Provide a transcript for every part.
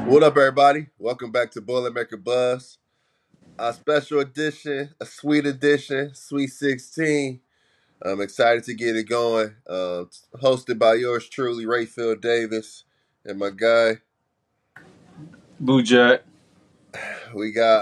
What up, everybody? Welcome back to Boilermaker Buzz. A special edition, a sweet edition, Sweet 16. I'm excited to get it going. Hosted by yours truly, Rayfield Davis, and my guy. Blue Jack. We got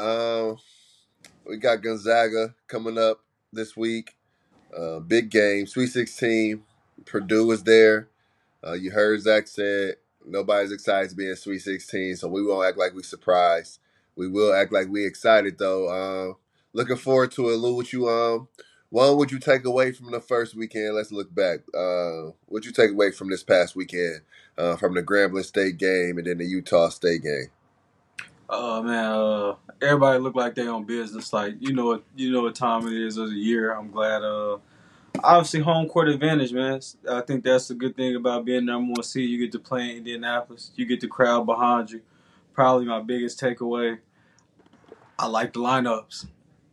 Gonzaga coming up this week. Big game, Sweet 16. Purdue is there. You heard Zach said nobody's excited to be in Sweet 16, so we won't act like we surprised. We will act like we excited though. Looking forward to it. Lou, what would you take away from the first weekend? Let's look back. What you take away from this past weekend, from the Grambling State game and then the Utah State game? Oh man, everybody look like they on business. Like you know what time it is of the year. I'm glad. Obviously home court advantage, man. I think that's the good thing about being number one seed. You get to play in Indianapolis. You get the crowd behind you. Probably my biggest takeaway. I like the lineups.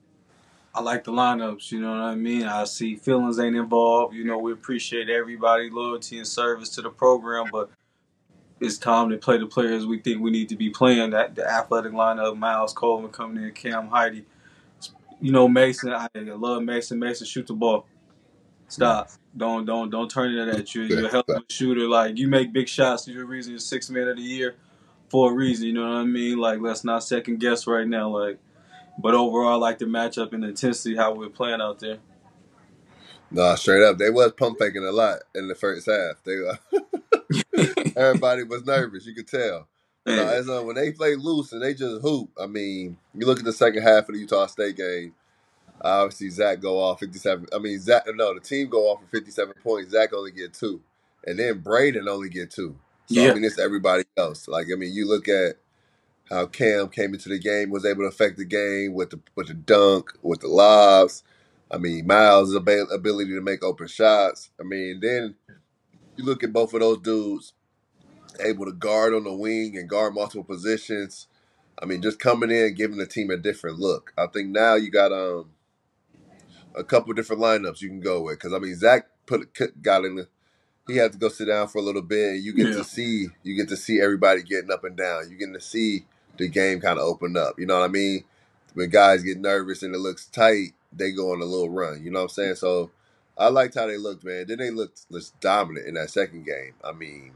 You know what I mean? I see feelings ain't involved. You know, we appreciate everybody loyalty and service to the program, but it's time to play the players we think we need to be playing. That the athletic lineup: Miles Coleman coming in, Cam Heidi. You know Mason. I love Mason. Mason, shoot the ball. Stop. Don't turn it at you. You're a hell of a shooter. Like you make big shots. You're the reason you're sixth man of the year for a reason. You know what I mean? Like let's not second guess right now. Like, but overall, I like the matchup and the intensity how we're playing out there. Nah, straight up, they was pump faking a lot in the first half. Everybody was nervous. You could tell. But Man, when they play loose and they just hoop, I mean, you look at the second half of the Utah State game. Obviously, Zach go off 57. I mean, the team go off for 57 points. Zach only get two, and then Braden only get two. So I yeah, mean, it's everybody else. Like I mean, you look at how Cam came into the game, was able to affect the game with the dunk, with the lobs. I mean, Miles' ability to make open shots. I mean, then you look at both of those dudes able to guard on the wing and guard multiple positions. I mean, just coming in, giving the team a different look. I think now you got a couple different lineups you can go with because I mean Zach got in. He had to go sit down for a little bit. And you get yeah. to see everybody getting up and down. You get to see the game kind of open up. You know what I mean? When guys get nervous and it looks tight, they go on a little run. You know what I'm saying? So I liked how they looked, man. Then they looked dominant in that second game. I mean,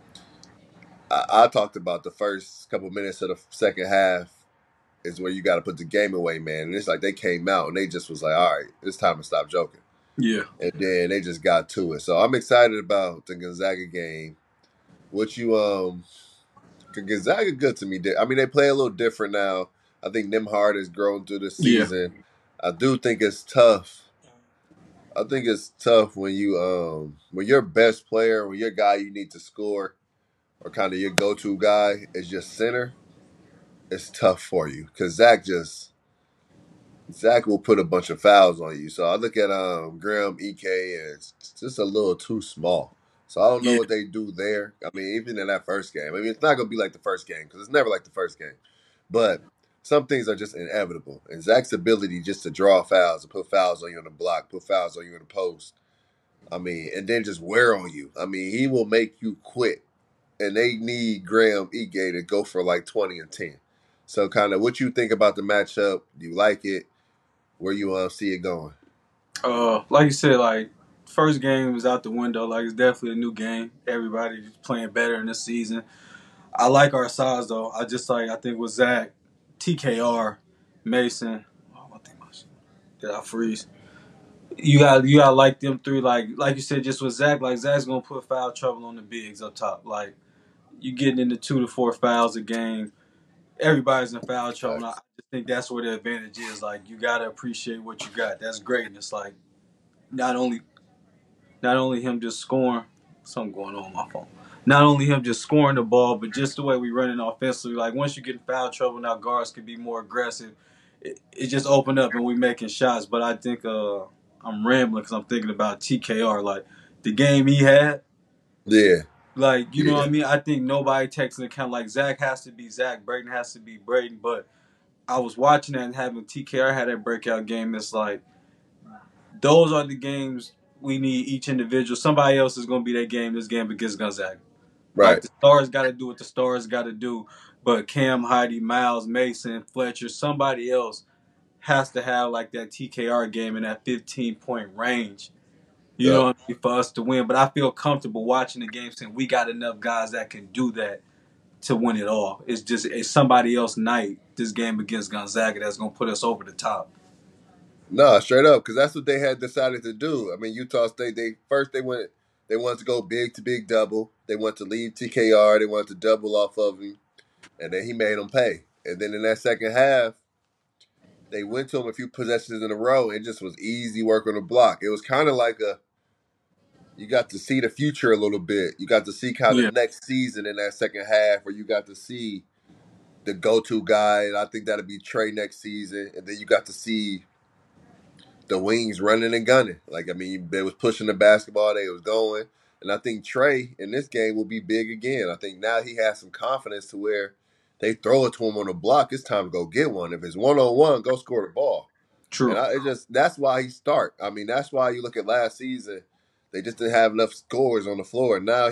I talked about the first couple minutes of the second half is where you got to put the game away, man. And it's like they came out and they just was like, all right, it's time to stop joking. Yeah. And then they just got to it. So I'm excited about the Gonzaga game. What you Gonzaga good to me. I mean, they play a little different now. I think Nimhard has grown through the Yeah. season. I do think it's tough. I think it's tough when when your best player, when your guy you need to score, or kind of your go-to guy is just center. It's tough for you because Zach will put a bunch of fouls on you. So I look at Graham Ek and it's just a little too small. So I don't know Yeah. what they do there. I mean, even in that first game. I mean, it's not going to be like the first game because it's never like the first game. But some things are just inevitable. And Zach's ability just to draw fouls, to put fouls on you on the block, put fouls on you in the post. I mean, and then just wear on you. I mean, he will make you quit. And they need Graham Ek to go for like 20 and 10. So kind of what you think about the matchup? Do you like it? Where you see it going? Like you said, like first game was out the window. Like it's definitely a new game. Everybody's playing better in this season. I like our size though. I think with Zach, TKR, Mason. Oh, I think did I freeze? You got like them three. Like you said, just with Zach. Like Zach's gonna put foul trouble on the bigs up top. Like you getting into 2 to 4 fouls a game. Everybody's in foul trouble. And I just think that's where the advantage is. Like you gotta appreciate what you got. That's greatness. Like not only him just scoring. Something going on with my phone. Not only him just scoring the ball, but just the way we running offensively. Like once you get in foul trouble, now guards can be more aggressive. It just opened up and we making shots. But I think I'm rambling because I'm thinking about TKR. Like the game he had. Yeah, Like you know yeah, what I mean. I think nobody takes into account. Like Zach has to be Zach, Braden has to be Braden. But I was watching that and having TKR had that breakout game. It's like those are the games we need each individual. Somebody else is going to be that game this game against Gonzaga. Like right. the stars got to do what the stars got to do. but Cam, Heidi, Miles, Mason, Fletcher, somebody else has to have like that TKR game in that 15-point range. You know Yep. what I mean, for us to win. But I feel comfortable watching the game saying we got enough guys that can do that to win it all. It's somebody else night this game against Gonzaga that's gonna put us over the top. No, straight up, because that's what they had decided to do. I mean, Utah State. They wanted to go big to big double. They wanted to leave TKR. They wanted to double off of him, and then he made them pay. And then in that second half, they went to him a few possessions in a row. It just was easy work on the block. It was kind of like you got to see the future a little bit. You got to see kind of Yeah, next season in that second half, where you got to see the go-to guy, and I think that'll be Trey next season. And then you got to see the wings running and gunning. Like, I mean, they was pushing the basketball, they was going. And I think Trey in this game will be big again. I think now he has some confidence to where they throw it to him on the block. It's time to go get one. If it's 1-on-1, go score the ball. And true. it just that's why he start. I mean, that's why you look at last season, they just didn't have enough scores on the floor. Now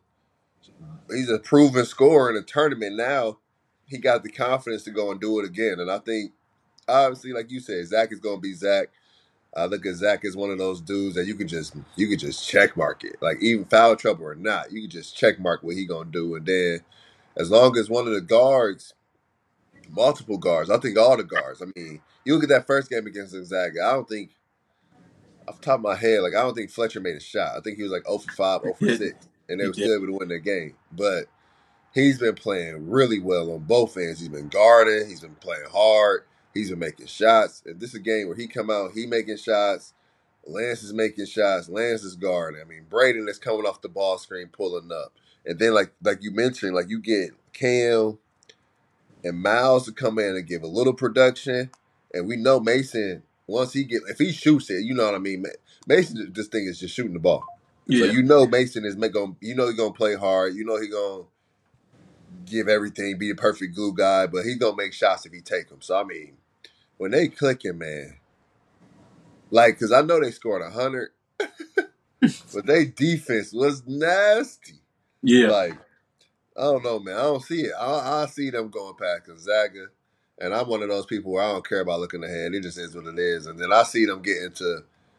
he's a proven scorer in a tournament. Now he got the confidence to go and do it again. And I think obviously, like you said, Zach is going to be Zach. I look at Zach as one of those dudes that you could just check mark it. Like even foul trouble or not, you can just check mark what he gonna do, and then as long as one of the guards, multiple guards, I think all the guards. I mean, you look at that first game against Gonzaga. I don't think off the top of my head, like I don't think Fletcher made a shot. I think he was like 0 for 5, 0 for Yeah, 6, and they he were did. still able to win the game. But he's been playing really well on both ends. He's been guarding. He's been playing hard. He's been making shots. And this is a game where he come out, he making shots. Lance is making shots. Lance is guarding. I mean, Braden is coming off the ball screen, pulling up. And then, like you mentioned, like you get Cam and Miles to come in and give a little production. And we know Mason, if he shoots it, you know what I mean? Mason, this thing is just shooting the ball. So Yeah. you know Mason is going, you know he's going to play hard. You know he's going to give everything, be the perfect glue guy, but he's gonna make shots if he take them. So I mean, when they clicking, man, like, cause I know they scored 100, but they defense was nasty. Yeah. Like, I don't know, man. I don't see it. I see them going past Gonzaga, and I'm one of those people where I don't care about looking ahead. It just is what it is. And then I see them getting to.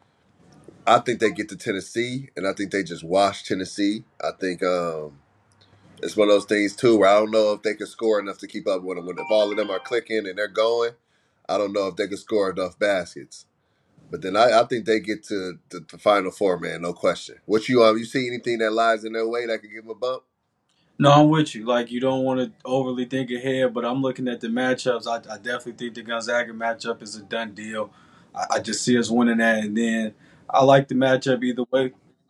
I think they get to Tennessee, and I think they just wash Tennessee. I think it's one of those things too where I don't know if they can score enough to keep up with them. When if all of them are clicking and they're going, I don't know if they can score enough baskets. But then I think they get to the Final Four, man, no question. What you see anything that lies in their way that could give them a bump? No, I'm with you. Like you don't want to overly think ahead, but I'm looking at the matchups. I definitely think the Gonzaga matchup is a done deal. I just see us winning that, and then I like the matchup either way.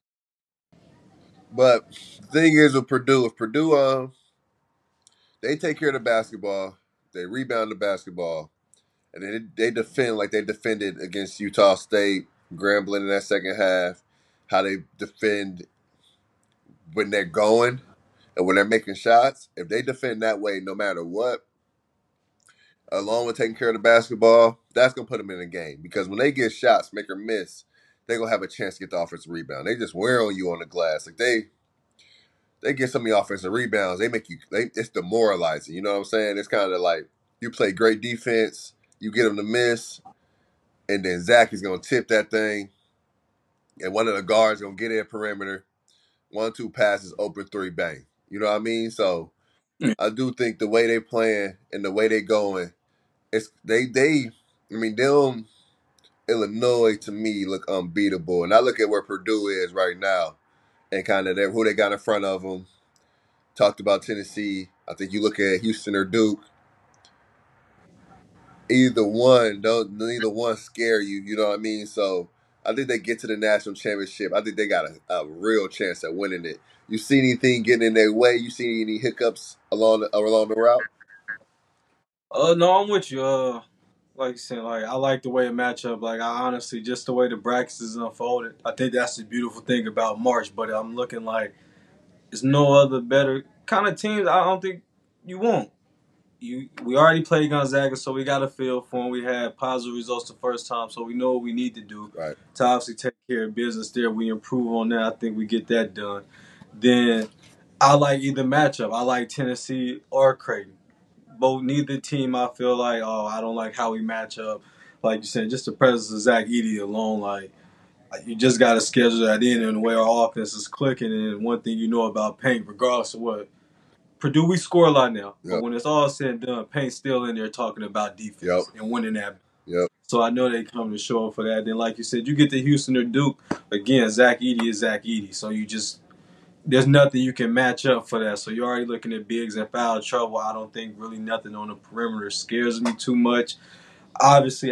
But the thing is with Purdue, if Purdue they take care of the basketball, they rebound the basketball, and they defend like they defended against Utah State, Grambling in that second half, how they defend when they're going and when they're making shots. If they defend that way, no matter what, along with taking care of the basketball, that's gonna put them in the game because when they get shots, make or miss, they're gonna have a chance to get the offensive rebound. They just wear on you on the glass. Like they get some of the offensive rebounds, it's demoralizing. You know what I'm saying? It's kind of like you play great defense, you get them to miss, and then Zach is gonna tip that thing, and one of the guards gonna get in perimeter, 1-2 passes, open three, bang. You know what I mean? So Yeah. I do think the way they playing and the way they going, it's they. I mean, them Illinois to me look unbeatable, and I look at where Purdue is right now, and kind of who they got in front of them. Talked about Tennessee. I think you look at Houston or Duke. Neither one scare you. You know what I mean? So I think they get to the national championship. I think they got a real chance at winning it. You see anything getting in their way? You see any hiccups along the route? No, I'm with you. Like you said, like I like the way it match up. Like I honestly, just the way the brackets is unfolded, I think that's the beautiful thing about March. But I'm looking like there's no other better kind of teams. I don't think you won't. We already played Gonzaga, so we got a feel for them. We had positive results the first time, so we know what we need to do Right. to obviously take care of business there. We improve on that. I think we get that done. Then I like either matchup. I like Tennessee or Creighton. neither team I feel like, oh, I don't like how we match up. Like you said, just the presence of Zach Edey alone, like you just got to schedule that in and the way our offense is clicking. And one thing you know about Paint, regardless of what Purdue, we score a lot now, but Yep. when it's all said and done, Paint's still in there talking about Yep. defense and winning that. Yep. So I know they come to show up for that. Then, like you said, you get to Houston or Duke again. Zach Edey is Zach Edey, so you just there's nothing you can match up for that. So you're already looking at bigs and foul trouble. I don't think really nothing on the perimeter scares me too much. Obviously,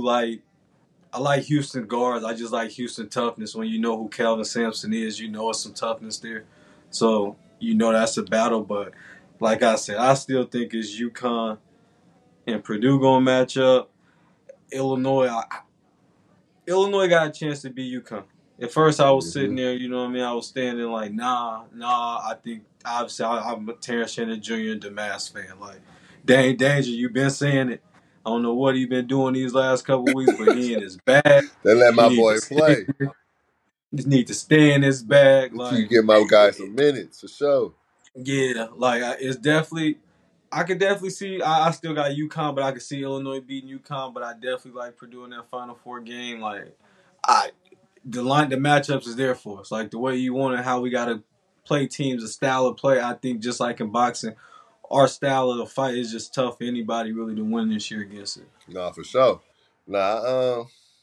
I like Houston guards. I just like Houston toughness. When you know who Kelvin Sampson is, you know it's some toughness there. So you know that's a battle. But like I said, I still think it's UConn and Purdue gonna match up. Illinois, Illinois got a chance to beat UConn. At first, I was sitting Hmm. there, you know what I mean? I was standing like, nah. I think, obviously, I'm a Terrence Shannon Jr. and Damas fan. Like, dang, Danger, you've been saying it. I don't know what he been doing these last couple of weeks, but he in his bag. They let He my need to boy stay. play. He need to stay in his bag. You Like, give my guy some minutes for sure. yeah, like it's definitely. I could definitely see. I still got UConn, but I could see Illinois beating UConn. But I definitely like Purdue in that Final Four game. Like, I the matchups is there for us. Like the way you want it, how we gotta play teams, a style of play. I think just like in boxing, our style of the fight is just tough for anybody really to win this year against it. Nah, for sure. Nah,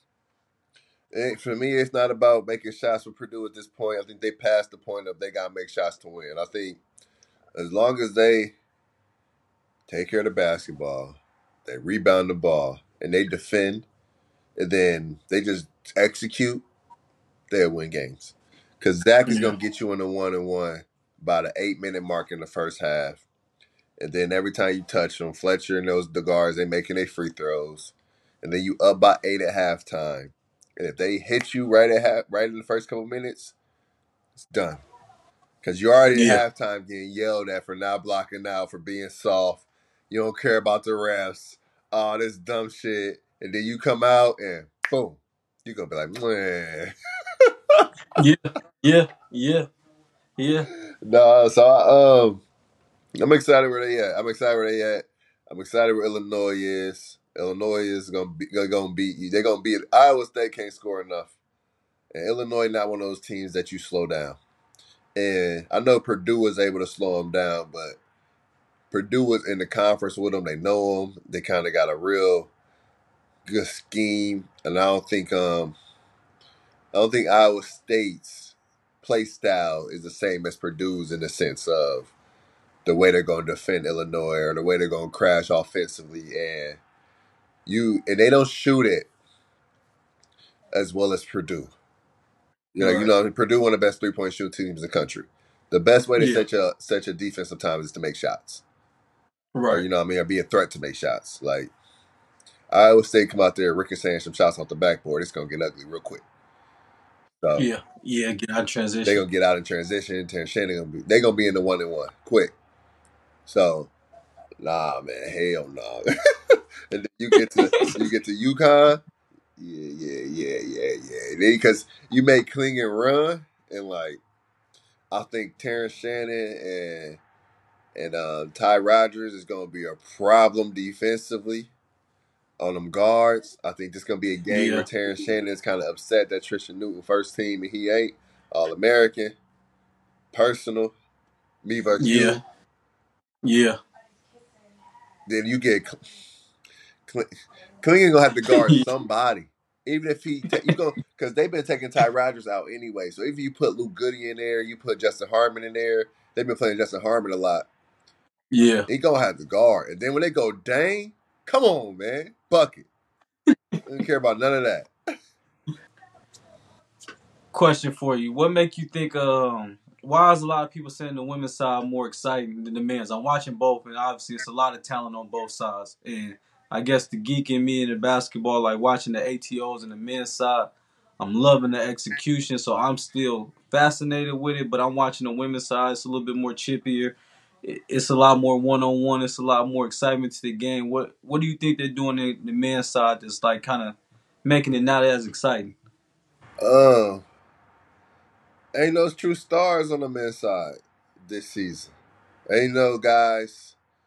for me, it's not about making shots for Purdue at this point. I think they passed the point of they gotta make shots to win. I think as long as they take care of the basketball, they rebound the ball, and they defend, and then they just execute, they'll win games. Because Zach is Yeah, going to get you in the 1-on-1 by the 8-minute mark in the first half. And then every time you touch them, Fletcher and the guards, they making their free throws. And then you up by 8 at halftime. And if they hit you right in the first couple minutes, it's done. Because you're already yeah, at halftime getting yelled at for not blocking out, for being soft. You don't care about the refs. All this dumb shit. And then you come out and boom. You're going to be like, man. yeah, yeah, yeah, yeah, No, so I'm excited where they at. I'm excited where they at. I'm excited where Illinois is. Illinois is gonna beat you. They're gonna beat Iowa State. Can't score enough, and Illinois not one of those teams that you slow down. And I know Purdue was able to slow them down, but Purdue was in the conference with them. They know them. They kind of got a real good scheme, and I don't think Iowa State's play style is the same as Purdue's in the sense of the way they're going to defend Illinois or the way they're going to crash offensively, and they don't shoot it as well as Purdue. right, Purdue one of the best 3-point shooting teams in the country. The best way to yeah, set your defensive time is to make shots, or right, or be a threat to make shots. Like Iowa State come out there ricocheting some shots off the backboard, it's gonna get ugly real quick. So yeah, yeah. Get out of they're transition. gonna get out in transition. Terrence Shannon they're gonna be in the 1-on-1 quick. So nah, man, hell no. And then you get to UConn. Yeah. Because you make Klingon run, and like I think Terrence Shannon and Ty Rodgers is going to be a problem defensively on them guards. I think this is going to be a game where Yeah, Terrence Shannon is kind of upset that Tristan Newton first team and he ain't All American. Personal, me versus yeah, you. yeah, Then you get Klingon gonna have to guard somebody. Even if you go, because they've been taking Ty Rodgers out anyway. So if you put Luke Goody in there, you put Justin Harmon in there. They've been playing Justin Harmon a lot. yeah. He gonna have to guard. And then when they go, dang, come on, man, bucket. I don't care about none of that. Question for you: what make you think? Why is a lot of people saying the women's side more exciting than the men's? I'm watching both, and obviously it's a lot of talent on both sides. And I guess the geek in me in the basketball, like watching the ATOs and the men's side, I'm loving the execution. So I'm still fascinated with it. But I'm watching the women's side; it's a little bit more chippier. It's a lot more one on one. It's a lot more excitement to the game. What do you think they're doing in the men's side that's like kind of making it not as exciting? Um, ain't no true stars on the men's side this season. Ain't no guys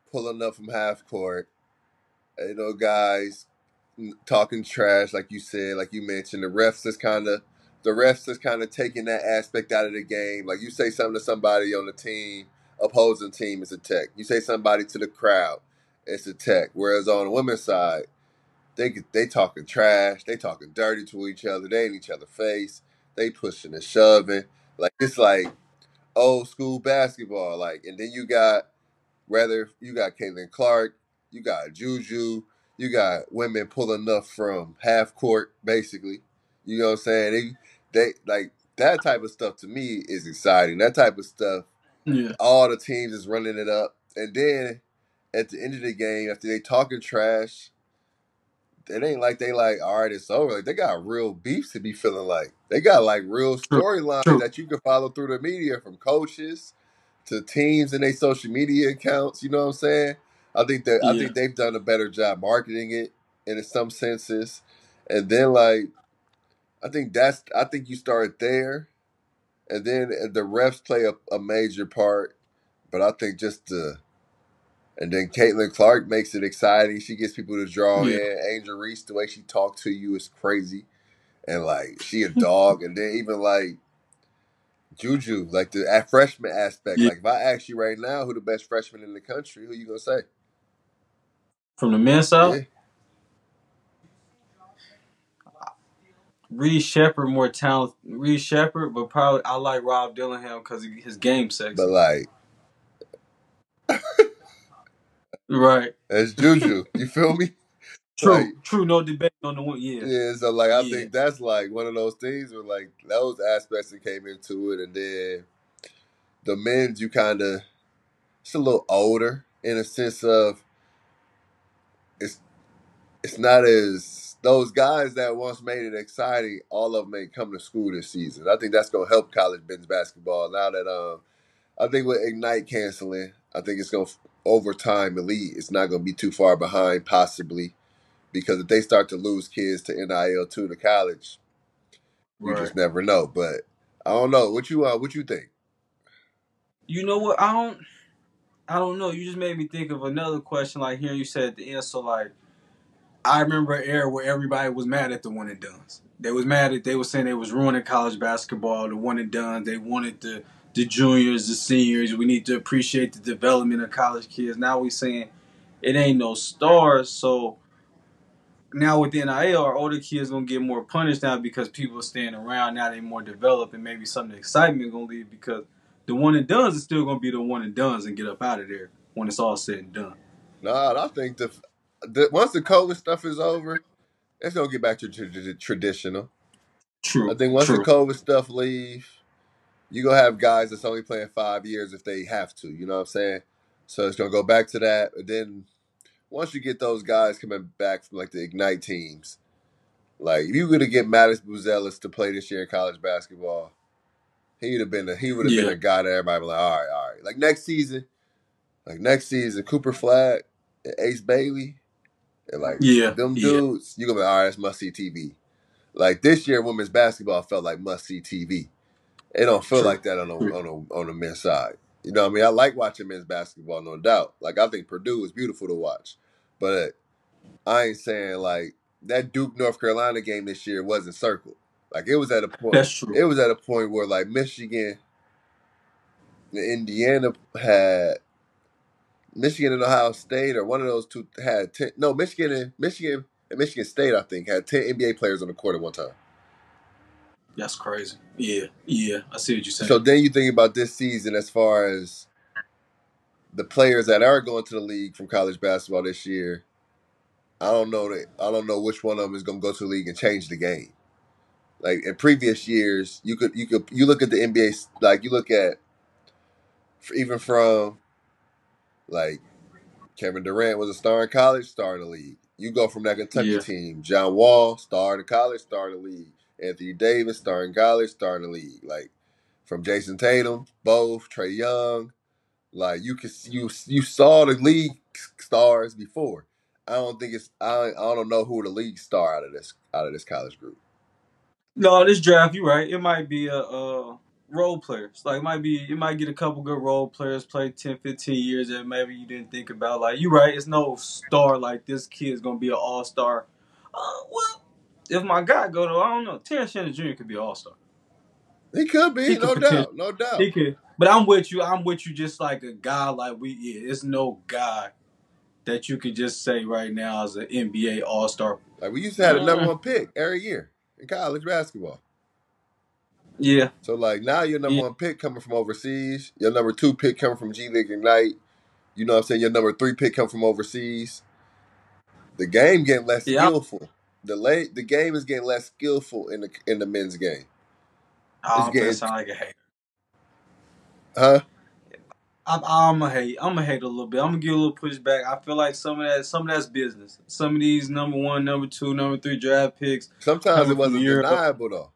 pulling up from half court. Guys talking trash, like you said, like you mentioned. The refs just kind of taking that aspect out of the game. Like you say something to somebody on the team, opposing team, it's a tech. You say somebody to the crowd, it's a tech. Whereas on the women's side, they talking trash, they talking dirty to each other, they in each other's face, they pushing and shoving. Like it's like old school basketball. Like, and then you got whether you got Caitlin Clark, you got Juju, you got women pulling up from half court, basically. You know what I'm saying? They like that type of stuff to me is exciting. That type of stuff, Yeah. all the teams is running it up. And then at the end of the game, after they talking trash, it ain't like they like, all right, it's over. Like they got real beefs to be feeling like. They got like real True. storylines True. that you can follow through the media from coaches to teams and their social media accounts. You know what I'm saying? I Yeah. think they've done a better job marketing it in some senses. And then like I think you start there, and then the refs play a major part. But I think just the and then Caitlin Clark makes it exciting. She gets people to draw Yeah. in. Angel Reese, the way she talked to you is crazy. And like she a dog. And then even like Juju, like the freshman aspect. Yeah. Like if I ask you right now who the best freshman in the country, who you gonna say? From the men's side, Yeah. Reed Shepard more talented. Reed Shepard, but probably I like Rob Dillingham because his game But sexy. like Right. that's Juju. You feel me? Like True. True. No debate on the one. Yeah. yeah, so like I Yeah. think that's like one of those things where like those aspects that came into it, and then the men's you kind of it's a little older in a sense of it's it's not as those guys that once made it exciting. All of them ain't come to school this season. I think that's gonna help college men's basketball now that I think with Ignite canceling, I think it's gonna over time elite. It's not gonna be too far behind possibly because if they start to lose kids to NIL to college, you Right. just never know. But I don't know what you think. You know what? I don't know. You just made me think of another question. Like hearing you said at the end. So like, I remember an era where everybody was mad at the one and dones. They was mad at. They were saying they was ruining college basketball. The one and done. They wanted the juniors, the seniors. We need to appreciate the development of college kids. Now we saying it ain't no stars. So now with the NIL, our older kids gonna get more punished now because people are staying around. Now they more developed, and maybe some of the excitement gonna leave because the one and dones is still gonna be the one and dones and get up out of there when it's all said and done. Nah, I think once the COVID stuff is over, it's gonna get back to traditional. I True. think once the True. COVID stuff leave, you gonna have guys that's only playing 5 years if they have to. You know what I'm saying? So it's gonna go back to that. And then once you get those guys coming back from like the Ignite teams, like if you were to get Mattis Buzelis to play this year in college basketball, he would have been Yeah. a guy that everybody was like, all right. Like next season, Cooper Flag and Ace Bailey, and like Yeah. them Yeah. dudes, you gonna be all right. That's must see TV. Like this year, women's basketball felt like must see TV. It don't feel True. like that True. on the men's side. You know what I mean? I like watching men's basketball, no doubt. Like I think Purdue is beautiful to watch, but I ain't saying like that Duke North Carolina game this year wasn't circled. Like it was at a point. That's true. It was at a point where like Michigan and Indiana had Michigan and Ohio State, or one of those two had 10. No, Michigan and Michigan State, I think, had 10 NBA players on the court at one time. That's crazy. Yeah. Yeah. I see what you're So saying. then you think about this season as far as the players that are going to the league from college basketball this year. I don't know which one of them is going to go to the league and change the game. Like in previous years, you look at the NBA, like you look at even from like Kevin Durant was a star in college, star in the league. You go from that Kentucky Yeah. team, John Wall, star in college, star in the league. Anthony Davis, star in college, star in the league. Like from Jason Tatum, both Trey Young. Like you saw the league stars before. I don't know who the league star out of this college group. No, this draft, you're right. It might be a. role players. Like you might get a couple good role players, play 10, 15 years that maybe you didn't think about. Like you're right, it's no star like this kid's gonna be an all-star. Well, if my guy go to, I don't know, Terrence Shannon Jr. could be an all-star. He could He be, could no potentially. doubt, no doubt. He could. But I'm with you. I'm with you. Just like a guy, like it's no guy that you could just say right now as an NBA all-star. Like we used to have a number one pick every year in college basketball. Yeah. So like now your number one pick coming from overseas, your number 2 pick coming from G League Ignite. You know what I'm saying? Your number 3 pick coming from overseas. The game getting less skillful. The game is getting less skillful in the men's game. I'm gonna sound like a hater. Huh? I'm a hate a little bit. I'm gonna give a little pushback. I feel like some of that's business. Some of these number 1, number 2, number 3 draft picks. Sometimes it wasn't deniable though.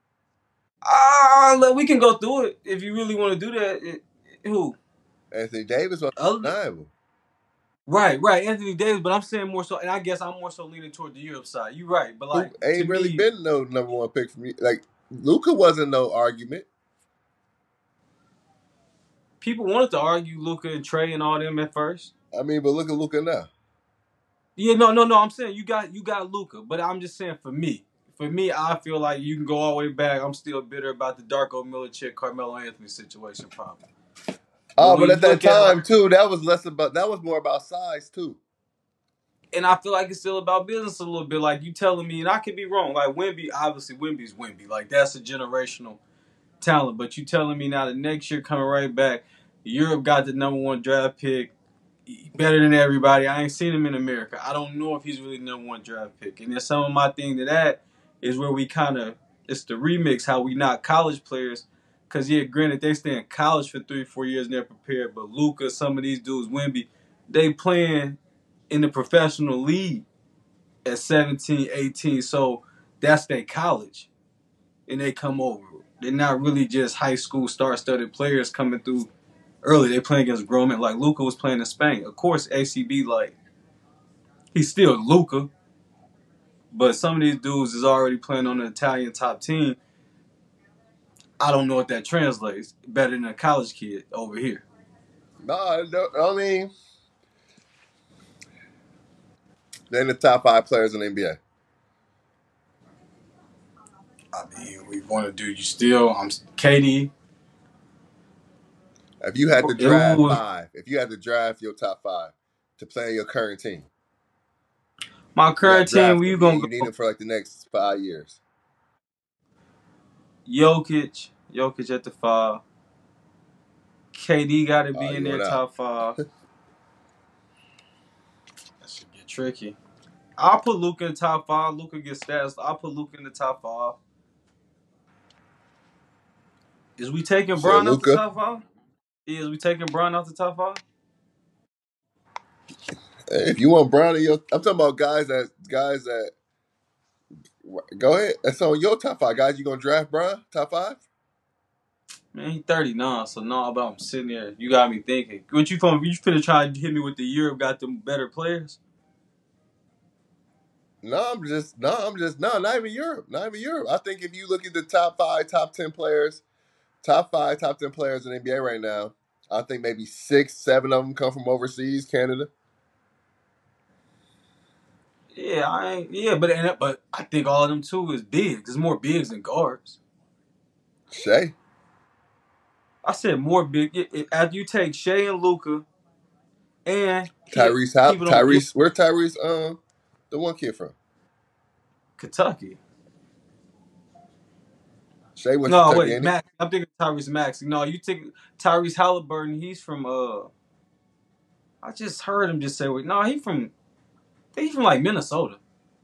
We can go through it if you really want to do that. Who? Anthony Davis was undeniable. Right, Anthony Davis, but I'm saying more so, and I guess I'm more so leaning toward the Europe side. You're right, but like ain't really been no number 1 pick from you. Like Luka wasn't no argument. People wanted to argue Luka and Trey and all them at first. I mean, but look at Luka now. Yeah, no. I'm saying you got Luka, but I'm just saying for me, I feel like you can go all the way back. I'm still bitter about the Darko Milicic, Carmelo Anthony situation, probably. But at that time too, that was more about size too. And I feel like it's still about business a little bit. Like you telling me, and I could be wrong. Like Wemby, obviously Wemby's Wemby. Like that's a generational talent. But you telling me now the next year coming right back, Europe got the number 1 draft pick, better than everybody. I ain't seen him in America. I don't know if he's really the number 1 draft pick. And then some of my thing to that is where we it's the remix, how we not college players. Because, yeah, granted, they stay in college for 3-4 years and they're prepared. But Luka, some of these dudes, Wemby, they playing in the professional league at 17, 18. So that's their college. And they come over. They're not really just high school star-studded players coming through early. They playing against grown men. Like Luka was playing in Spain. Of course, ACB, like, he's still Luka. But some of these dudes is already playing on the Italian top team. I don't know if that translates better than a college kid over here. No, I mean, they're in the top 5 players in the NBA. I mean, we want to do you still. I'm KD. If you had to draft 5, if you had to draft your top 5 to play in your current team, my current team, where you gonna go? You need him for like the next 5 years. Jokic at the 5. KD got to be in their top 5. That should get tricky. I'll put Luka in the top 5. Luka gets stats. I'll put Luka in the top 5. Is we taking Bron out the top 5? Is we taking Bron out the top 5? If you want Bron in I'm talking about guys that go ahead. That's on your top 5 guys. You gonna draft Bron top 5? Man, he's 39, so no, but I'm sitting there. You got me thinking. What you finna try to hit me with the Europe got them better players? Not even Europe. Not even Europe. I think if you look at the top 5, top 10 players, top 5, top 10 players in the NBA right now, I think maybe 6, 7 of them come from overseas, Canada. Yeah, but I think all of them too is bigs. There's more bigs than guards. Shea. I said more big. After you take Shea and Luka, and Tyrese, where Tyrese, the one kid from? Kentucky. Shea went to Kentucky. No, wait, Max. I'm thinking Tyrese Maxey. No, you take Tyrese Halliburton. He's from I just heard him just say, no, he's from like Minnesota.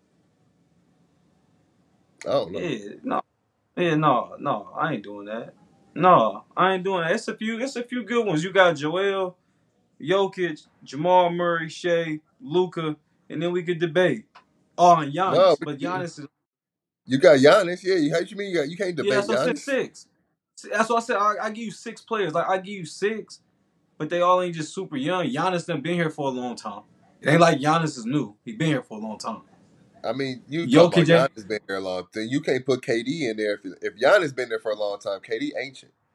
Oh no. No, I ain't doing that. No, I ain't doing that. It's a few good ones. You got Joel, Jokic, Jamal Murray, Shea, Luka, and then we could debate. Oh, and Giannis. No, but Giannis is. You got Giannis, yeah. How you mean you can't debate Giannis? Yeah, that's 6. That's what I said. I give you 6 players. Like I give you 6, but they all ain't just super young. Giannis done been here for a long time. It ain't like Giannis is new. He been here for a long time. I mean, you talk about Giannis been here a long time. You can't put KD in there if Giannis been there for a long time. KD ancient.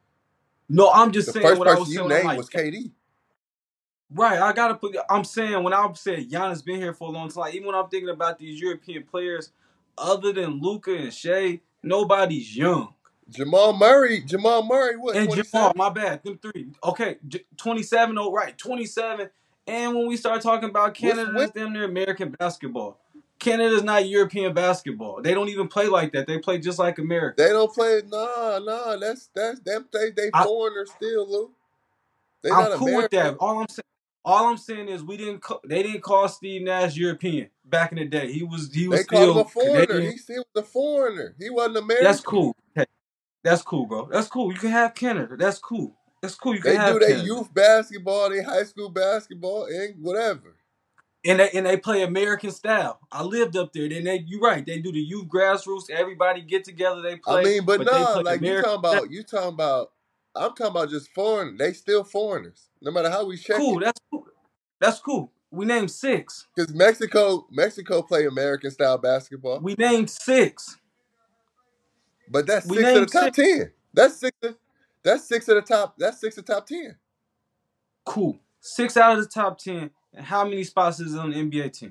No, I'm just The saying first what I person was you saying when I'm named like, was KD. right, I gotta put. I'm saying when I said Giannis been here for a long time, like, even when I'm thinking about these European players, other than Luka and Shea, nobody's young. Jamal Murray, what, And Jamal, 27? my bad, them three. Okay, 27. Oh, right, 27. And when we start talking about What's Canada, with? that's damn near American basketball. Canada's not European basketball. They don't even play like that. They play just like America. They don't play. Nah. That's them. They I, foreigners still, Lou. They I'm not cool with American. that. All I'm saying is they didn't call Steve Nash European back in the day. He was They called him a still foreigner. Canadian. He was a foreigner. He wasn't That's American. cool. Hey, that's cool, bro. That's cool. You can have Canada. That's cool. That's cool. You can They do have their Canada. youth basketball, their high school basketball, and whatever. And they play American style. I lived up there. Then you right. They do the youth grassroots. Everybody get together. They I play, mean, but but they nah, play like American style. I'm talking about just foreign. They still foreigners, no matter how we check Cool. it. That's cool. That's cool. We named six. Because Mexico play American style basketball, We named six. but that's We six of the named top six. 10. That's six of the top. That's six of the top 10. Cool. 6 out of the top 10. And how many spots is on the NBA team?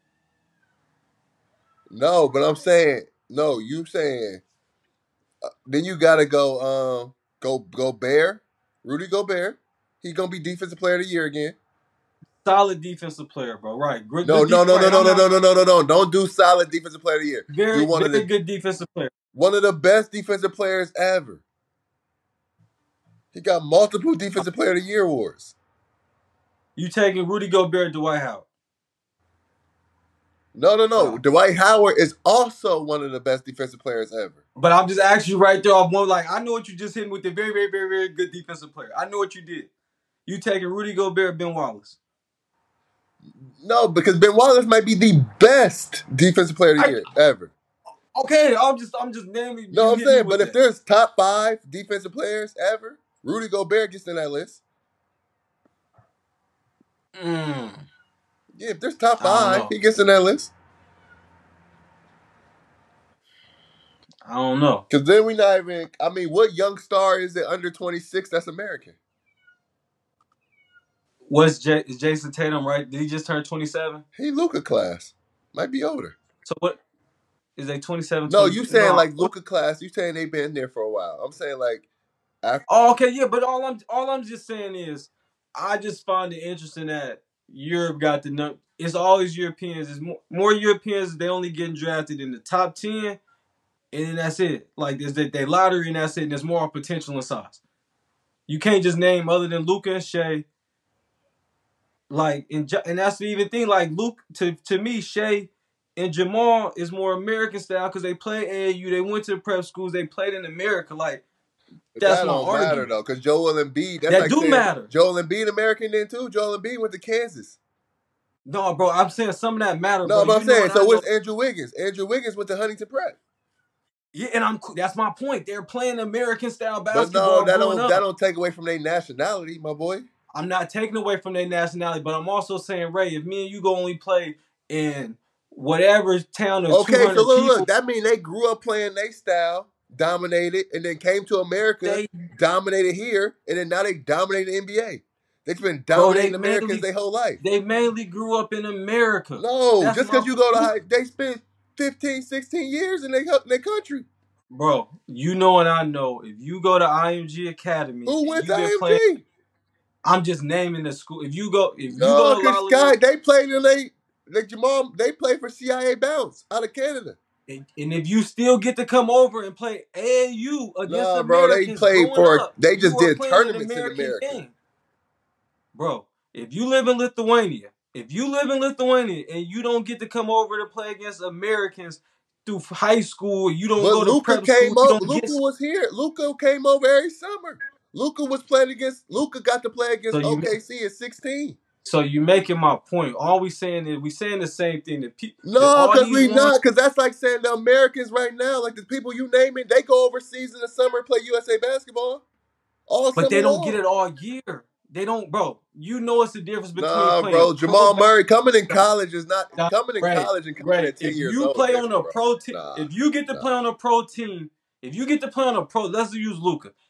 No, but I'm saying no. You saying then you gotta go Bear, Rudy Gobert. He gonna be defensive player of the year again. Solid defensive player, bro. Right. Good, No, good no, deep. no, no, Right. no, I'm no, not no, no, no, no, no. Don't do solid defensive player of the year. Do very, very good defensive player. one of the best defensive players ever. He got multiple defensive player of the year awards. You taking Rudy Gobert, Dwight Howard? No. Dwight Howard is also one of the best defensive players ever. But I'm just asking you right there. I'm more like, I know what you just hit with the very, very, very, very good defensive player. I know what you did. You taking Rudy Gobert, Ben Wallace? No, because Ben Wallace might be the best defensive player of the year ever. Okay, I'm just naming. No, You I'm hit me saying, with but if that. there's top 5 defensive players ever, Rudy Gobert gets in that list. Yeah, if there's top I don't 5, know. he gets in that list. I don't know. Because then we not even. I mean, what young star is it under 26 that's American? Is Jason Tatum right? Did he just turn 27? He Luka class. Might be older. So what is they 27? No, 20? you saying No. like Luka class. You saying they been there for a while. I'm saying like after. Oh, okay, yeah. But all I'm just saying is, I just find it interesting that Europe got the number. It's always Europeans. It's more Europeans. They only getting drafted in the top 10, and then that's it. Like there's they lottery, and that's it. And there's more potential and size. You can't just name other than Luka and Shea. Like and that's the even thing. Like Luke to me, Shea and Jamal is more American style because they play AAU. They went to the prep schools. They played in America. Like But that's that my don't matter argument. though, because Joel Embiid. That's That like do saying matter. Joel Embiid American then too. Joel Embiid went to Kansas. No, bro, I'm saying some of that matter, No, bro. but I'm You know saying and I so. know. What's Andrew Wiggins? Andrew Wiggins went to Huntington Prep. Yeah, and that's my point. They're playing American style But no, basketball growing that up. don't take away from their nationality, my boy. I'm not taking away from their nationality, but I'm also saying, Ray, if me and you go only play in whatever town of Okay, so 200 look, people, that mean they grew up playing their style, dominated, and then came to America, they dominated here, and then now they dominate the NBA. They've been bro, dominating Americans their whole life. they mainly grew up in America. No, That's just my because you go to point. high, they spent 15, 16 years in their country. Bro, you know and I know if you go to IMG Academy Who and went to you've been playing, IMG? I'm just naming the school. If you go No, to because Lala Sky, they played in Jamal, they played for CIA Bounce out of Canada. and if you still get to come over and play AAU against Nah, bro, Americans growing up, they you just are did playing an tournaments in American America. game. Bro, if you live in Lithuania and you don't get to come over to play against Americans through high school, you don't But go to Luca prep school, came you up. don't get. Luca was here. Luca came over every summer. Luca got to play So against you OKC at 16. so you making my point. All we saying is we saying the same thing that No, all because these we ones, not. Because that's like saying the Americans right now, like the people you naming, they go overseas in the summer and play USA basketball all but summer they don't get long. it all year. They don't, bro. You know it's the difference between Nah, playing bro. pro Jamal Murray coming in college is not Nah, coming in Right, college and coming right. at 10 If years you old is play on different, a bro. pro team, Nah, if you get to play nah. on a pro team, if you get to play on a pro, let's use Luca.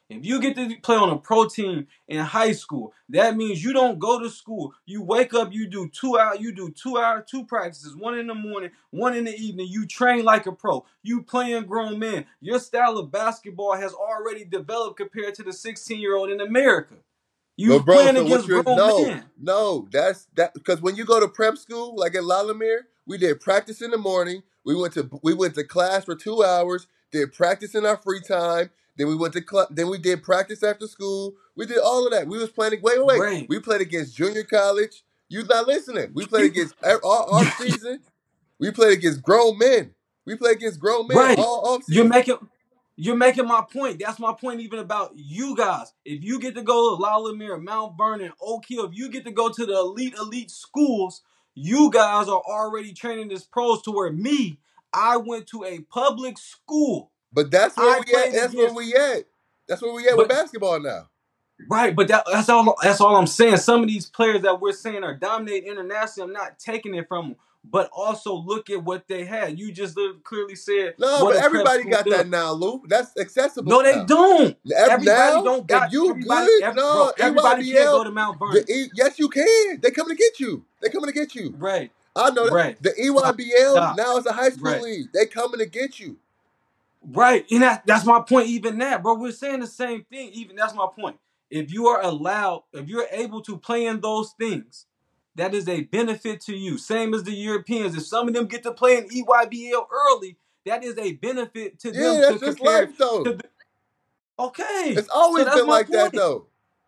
If you get to play on a pro team in high school, that means you don't go to school. You wake up, you do 2 hours, two practices, one in the morning, one in the evening. You train like a pro. You playing grown men. Your style of basketball has already developed compared to the 16-year-old in America. But You bro, playing so what against you're grown men. no, that's that because when you go to prep school, like at Lalamere, we did practice in the morning. We went to class for 2 hours, did practice in our free time, then we went to then we did practice after school. We did all of that. We was playing wait. Right. We played against junior college. You not listening. We played You, against all off season. We played against grown men. We played against grown men right. all off You're season. making You're making my point. That's my point even about you guys. If you get to go to Lalamere, Mount Vernon, Oak Hill, if you get to go to the elite schools, you guys are already training as pros to where I went to a public school. But that's where I we at. played That's where against, we at. That's where we at with but basketball now. right, but that's all I'm saying. Some of these players that we're saying are dominating internationally, I'm not taking it from them. But also look at what they had. You just clearly said No, what but a prep everybody school got does. that now, Lou. That's accessible No, they now. don't. Everybody Now, don't if got you everybody. good, no, Everybody can't go EYBL, to Mount Vernon. yes, you can. They coming to get you. They coming to get you. Right, I know that. right. The Stop, EYBL, stop. now it's a high school Right, league. They coming to get you. right. And that's my point. Even that, bro. We're saying the same thing. Even that's my point. If you are allowed, if you're able to play in those things, that is a benefit to you. Same as the Europeans. If some of them get to play in EYBL early, that is a benefit to Yeah, them to that's just compare life, though. to the. Okay, It's so always that's been my like that, point. though.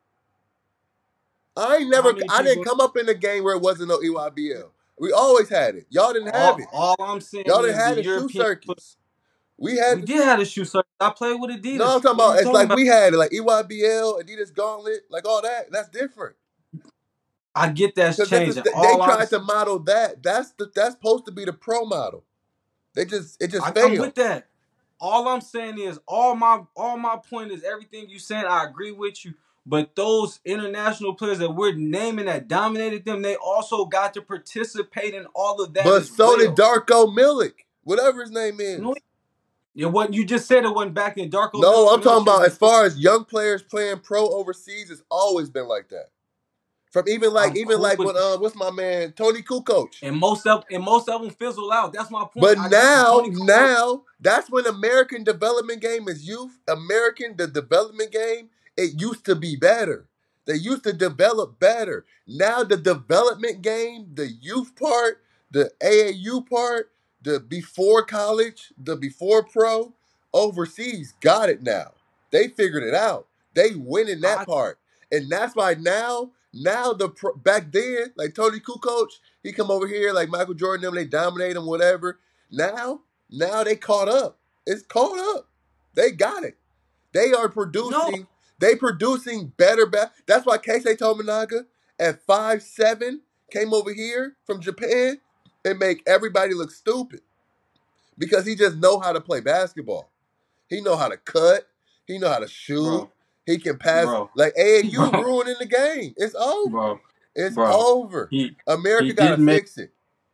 How many I didn't people? come up in a game where it wasn't no EYBL. We always had it. Y'all didn't have it. All I'm saying Y'all didn't is the have the shoe European. circuits. We We had did have a shoe circuit. I played with no, I'm Adidas. talking What are about you it's talking like about? we had it, like EYBL, Adidas Gauntlet, like all that. That's different. I get that's Because changing. they All tried to model that. That's supposed to be the pro model. It just I'm failed. with that. All I'm saying is all my point is everything you saying. I agree with you. But those international players that we're naming that dominated them, they also got to participate in all of that But as so did well. Darko Milik, whatever his name No, is. yeah, what you just said it wasn't back in Darko No, Milicic. I'm talking about as Milicic. far as young players playing pro overseas, it's always been like that. From I'm even cool like with when what's my man Tony Kukoc. and most of them fizzle out. That's my point. But I get you, Tony Kukoc. now that's when American development game is youth. The development game, it used to be better. They used to develop better. Now the development game, the youth part, the AAU part, the before college, the before pro, overseas got it now. They figured it out. They winning that I part. And that's why now back then, like Tony Kukoc, he come over here like Michael Jordan, them they dominate him, whatever. Now they caught up. It's caught up. They got it. They are no. producing. They producing better. That's why Keisei Tominaga at 5'7" came over here from Japan and make everybody look stupid because he just know how to play basketball. He know how to cut. He know how to shoot. Bro, He can pass. bro, Like AAU bro, ruining the game. It's over. bro, It's bro. over. He America he got to did make. fix it.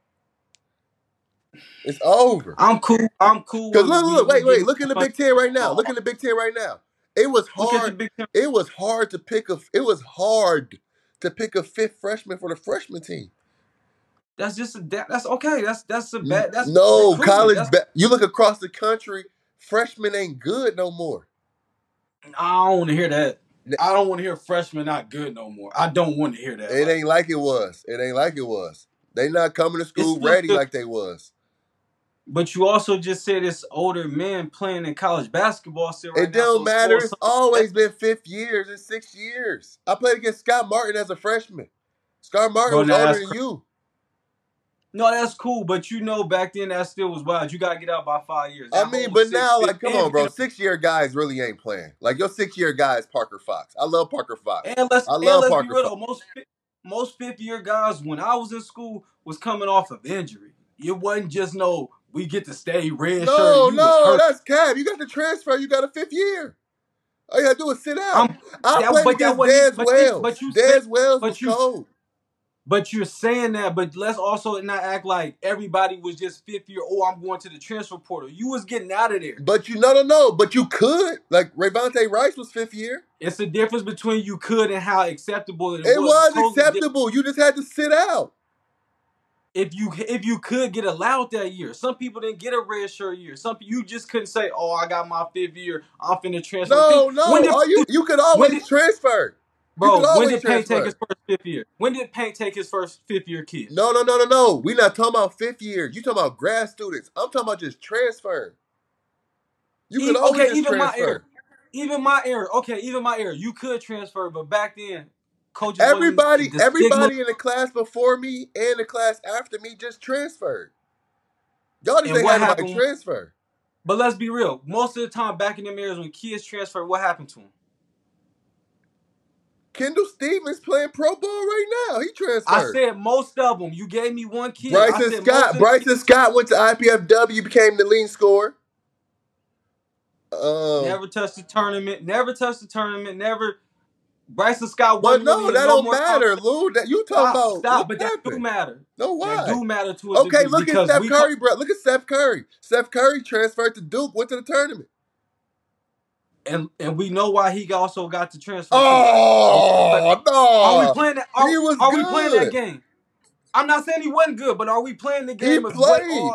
It's over. I'm cool. I'm cool Because with look, we wait. getting Look in the money. Big Ten right now. Oh, Look in the Big Ten right now. It was look at the hard. Big Ten. It was hard to pick a. It was hard to pick a fifth freshman for the freshman team. That's just that's okay. That's a bad. That's No recruitment. college. You look across the country, freshmen ain't good no more. I don't want to hear that. I don't want to hear freshmen not good no more. I don't want to hear that. It ain't like it was. It ain't like it was. They not coming to It's school still ready good. like they was. But you also just said it's older men playing in college basketball still right It now. don't So matter. score It's something. always been 5 years and 6 years. I played against Scott Martin as a freshman. Scott Martin Bro, was now older that's than you. no, that's cool. But you know, back then that still was wild. You gotta get out by 5 years. I That mean, whole but six, now, fifth, like, come on, bro. and 6-year guys really ain't playing. Like, your 6-year guy is Parker Fox. I love Parker Fox. And let's I and love let's be Parker real Fox. though. Most fifth year guys when I was in school was coming off of injury. It wasn't just no we get to stay red shirt. You was hurt. That's cap. You got the transfer. You got a 5th year. All you gotta do is sit out. I'm I that played but that against wasn't Dez Wells. but you said Dez Wells was but you cold. But you're saying that, but let's also not act like everybody was just fifth year. Oh, I'm going to the transfer portal. You was getting out of there. But no. But you could. Like Ravonte Rice was 5th year. It's the difference between you could and how acceptable it was. It was Totally acceptable. You just had to sit out. If you could get allowed that year, some people didn't get a red shirt year. Some people, you just couldn't say, "Oh, I got my 5th year. I'm finna transfer." No. You could always transfer. Bro, when did Payne take his first 5th year? When did Payne take his first 5th year kid? No. We're not talking about 5th year. You talking about grad students. I'm talking about just transferring. You could always just transfer. Even my era. You could transfer, but back then, coaches. Everybody in the class before me and the class after me just transferred. Y'all just ain't had nobody transfer. But let's be real. Most of the time, back in them eras when kids transfer, what happened to them? Kendall Stevens playing pro ball right now. He transferred. I said most of them. You gave me one kid. Bryson Scott went to IPFW, became the leading scorer. Never touched the tournament. Bryson Scott wasn't. But no, that don't matter, Lou. That you talking about? But that do matter. No, why? That do matter to a degree. Okay, look at Steph Curry, bro. Look at Steph Curry. Steph Curry transferred to Duke, went to the tournament. And we know why he also got the transfer. Oh, no. Are we playing that? He was good. We playing that game? I'm not saying he wasn't good, but are we playing the game? He played.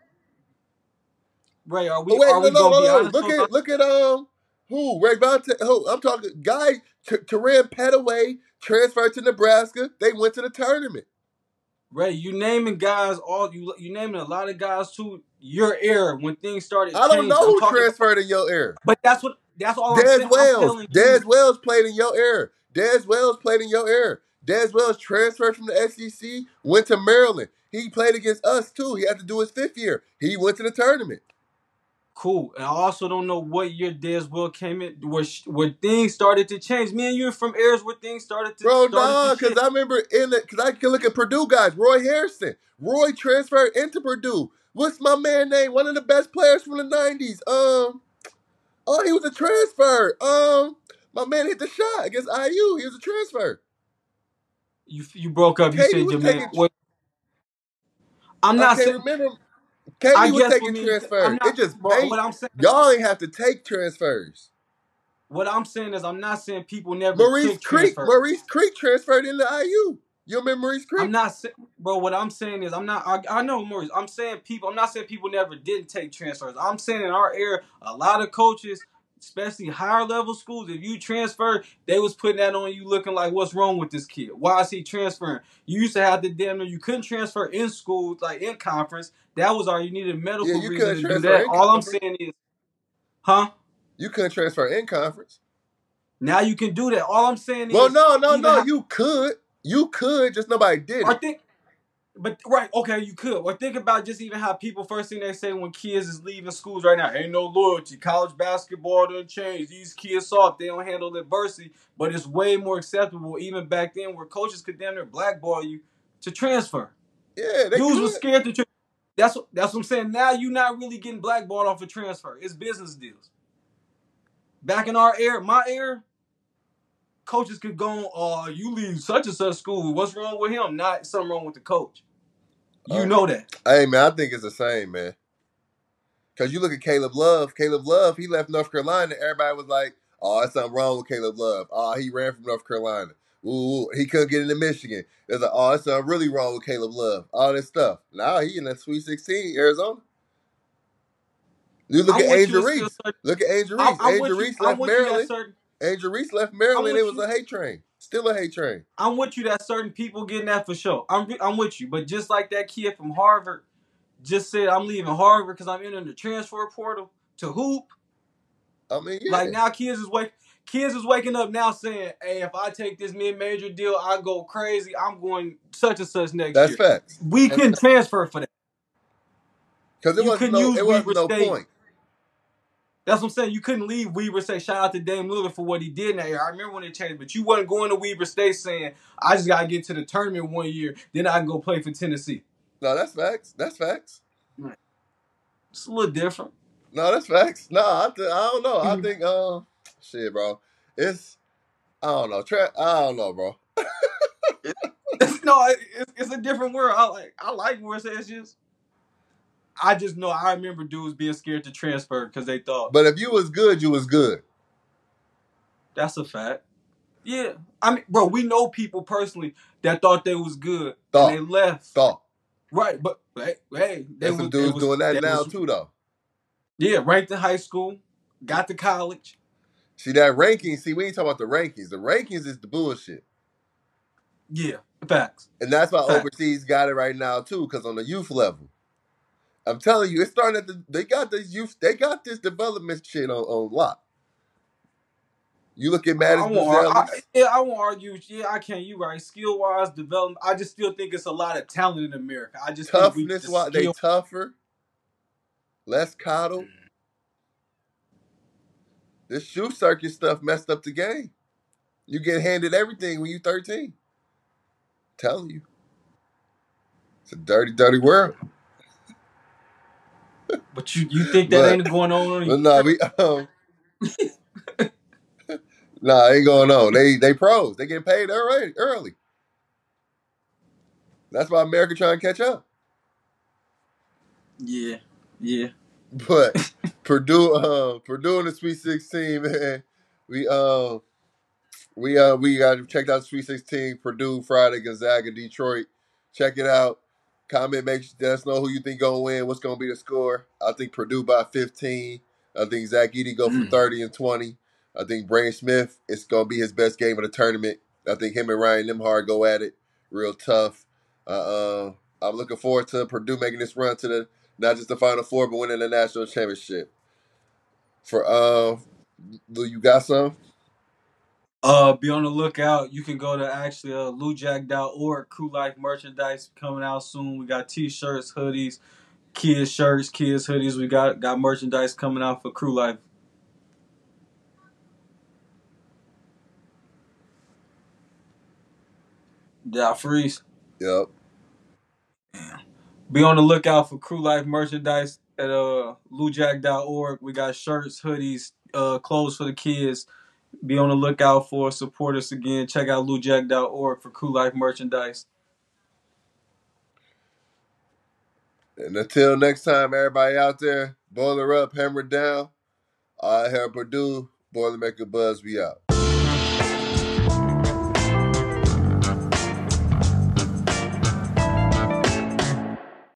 Ray, are we gonna be honest? Look at who? Ravonte. Who? I'm talking guy. Terran Petaway transferred to Nebraska. They went to the tournament. Ray, you naming guys you naming a lot of guys to your era when things started. I don't know who transferred in your era. But that's all I'm saying. Dez Wells played in your era. Dez Wells transferred from the SEC, went to Maryland. He played against us too. He had to do his 5th year. He went to the tournament. Cool. And I also don't know what year Dez Wells came in where things started to change. Me and you are from eras where things started to Bro, no, because I remember because I can look at Purdue guys. Roy Harrison. Roy transferred into Purdue. What's my man name? One of the best players from the 90s. He was a transfer. My man hit the shot against IU. He was a transfer. You broke up. You said your man. I'm not saying. Remember, Katie was taking transfers. It just what I'm saying. Y'all ain't have to take transfers. What I'm saying is, I'm not saying people never. Maurice Creek transferred into IU. You remember Maurice Creek? I'm not saying, bro. What I'm saying is, I know Maurice. I'm not saying people never didn't take transfers. I'm saying in our era, a lot of coaches, especially higher level schools, if you transfer, they was putting that on you, looking like, what's wrong with this kid? Why is he transferring? You used to have you couldn't transfer in school, like in conference. That was all you needed medical reason to do that. All I'm saying is, you couldn't transfer in conference. Now you can do that. All I'm saying is, well, no, you could. You could, just nobody did it. You could. Or think about just even how people, first thing they say when kids is leaving schools right now, ain't no loyalty. College basketball done changed. These kids soft. They don't handle adversity. But it's way more acceptable even back then where coaches could damn near blackball you to transfer. Yeah, dudes were scared to transfer. That's what I'm saying. Now you're not really getting blackballed off a transfer. It's business deals. Back in our era, my era, coaches could go, you leave such and such school. What's wrong with him? Not something wrong with the coach. You know that. Hey, man, I think it's the same, man. Because you look at Caleb Love. Caleb Love, he left North Carolina. Everybody was like, there's something wrong with Caleb Love. He ran from North Carolina. Ooh, he couldn't get into Michigan. There's like, there's something really wrong with Caleb Love. All this stuff. Now he in that Sweet 16, Arizona. You look at Angel Reese. Angel Reese left Maryland. Angel Reese left Maryland. It was a hate train. Still a hate train. I'm with you that certain people getting that for sure. I'm with you. But just like that kid from Harvard just said, I'm leaving Harvard because I'm entering the transfer portal to hoop. I mean, yeah. Like now kids is waking up now saying, hey, if I take this mid-major deal, I go crazy. I'm going such and such next year. That's facts. We couldn't transfer for that. Because it wasn't no point. That's what I'm saying. You couldn't leave Weber State. Shout out to Dame Lillard for what he did in that year. I remember when it changed, but you wasn't going to Weber State saying, I just got to get to the tournament one year, then I can go play for Tennessee. No, that's facts. That's facts. Right. It's a little different. No, that's facts. No, I don't know. I think, shit, bro. I don't know, bro. No, it's a different world. I like where it says just. I just know I remember dudes being scared to transfer because they thought But if you was good, you was good. that's a fact. Yeah, I mean, bro, we know people personally that thought they was good and they Thought. left. Thought. Right, but hey, There's some dudes doing that now too, though. Yeah, ranked in high school, got to college. See that ranking? See, we ain't talking about the rankings. The rankings is the bullshit. Yeah, facts. And that's why Facts. overseas got it right now too, because on the youth level, I'm telling you, it's starting at they got this youth, they got this development shit on lock. You look at Mattis Buzelis. I won't argue. Yeah, I can't. You right. Skill wise, development. I just still think it's a lot of talent in America. I just Toughness think wise, they tougher, less coddled. This shoe circuit stuff messed up the game. You get handed everything when you 13. I'm telling you. It's a dirty, dirty world. But you think that ain't going on? But no, nah, ain't going on. They pros. They get paid early. That's why America trying to catch up. Yeah. But Purdue in the Sweet 16, man. We got to check out the Sweet 16. Purdue Friday, Gonzaga, Detroit. Check it out. Comment, let us know who you think gonna win. What's gonna be the score? I think Purdue by 15. I think Zach Edey go for 30 and 20. I think Braden Smith, it's gonna be his best game of the tournament. I think him and Ryan Nembhard go at it real tough. I'm looking forward to Purdue making this run to not just the Final Four, but winning the national championship. You got some? Be on the lookout. You can go to actually lujack.org. Crew Life merchandise coming out soon. We got t-shirts, hoodies, kids shirts, kids hoodies. We got merchandise coming out for Crew Life. Yeah, freeze. Yep. Be on the lookout for Crew Life merchandise at lujack.org. We got shirts, hoodies, clothes for the kids. Be on the lookout for support us again. Check out lujack.org for Crew Life merchandise. And until next time, everybody out there, boiler up, hammer down. I have Purdue, Boilermaker Buzz, we out.